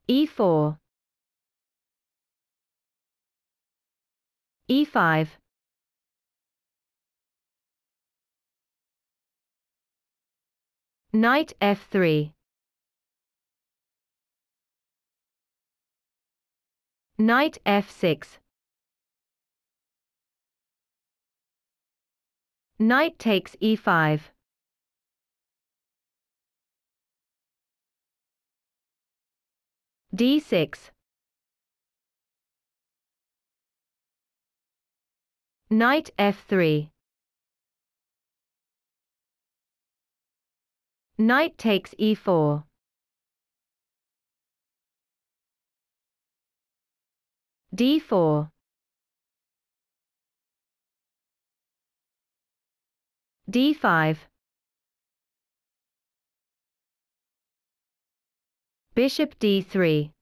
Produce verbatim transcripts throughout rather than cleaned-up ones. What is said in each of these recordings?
e four, e five, knight f three, knight f six, knight takes e five, d six, knight f three, knight takes e four, d four, d five, bishop d three,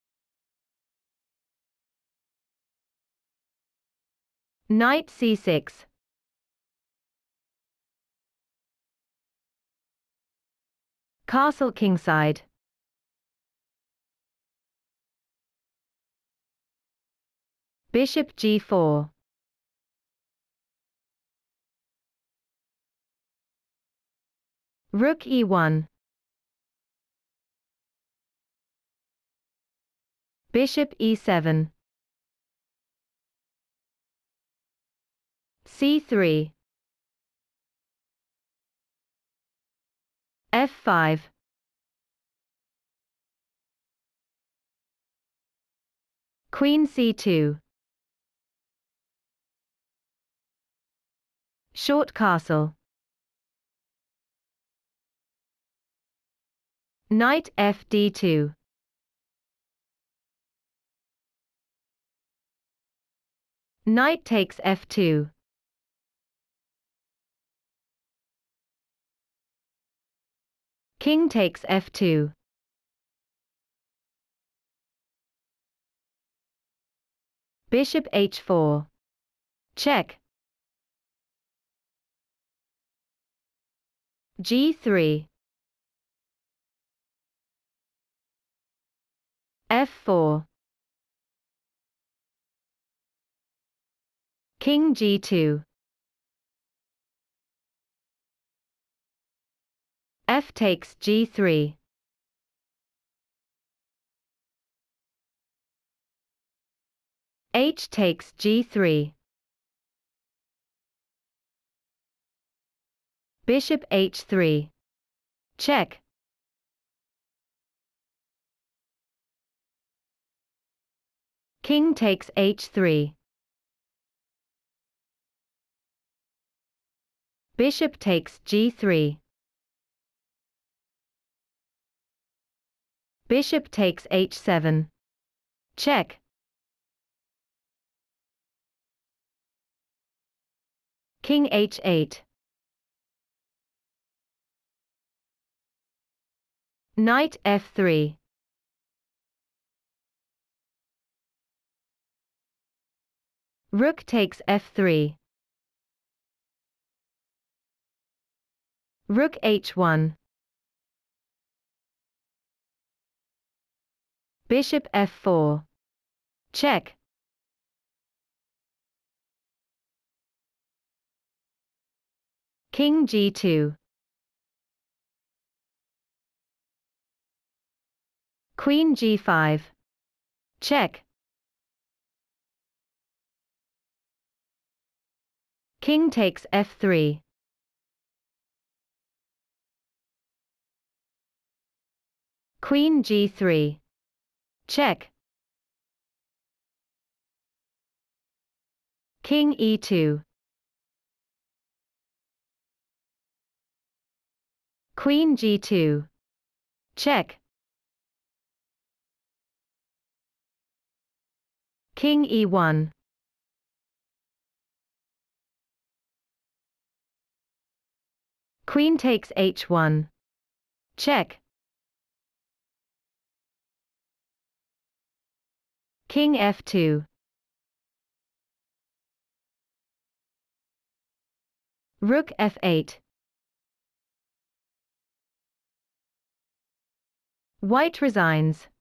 knight c six, castle kingside, bishop g four, rook e one, bishop e seven, c three, f five, queen c two, short castle, knight f d two, knight takes f two, king takes f two, bishop h four, check, g three, f four, king g two, f takes g three, h takes g three, bishop h three, check, king takes h three, bishop takes g three, bishop takes h seven, check, king h eight, knight f three, rook takes f three, rook h one, bishop f four, check, king g two, queen g five, check, king takes f three, queen g three, check, king e two, queen g two, check, king e one, queen takes h one, check, king f two, rook f eight, white resigns.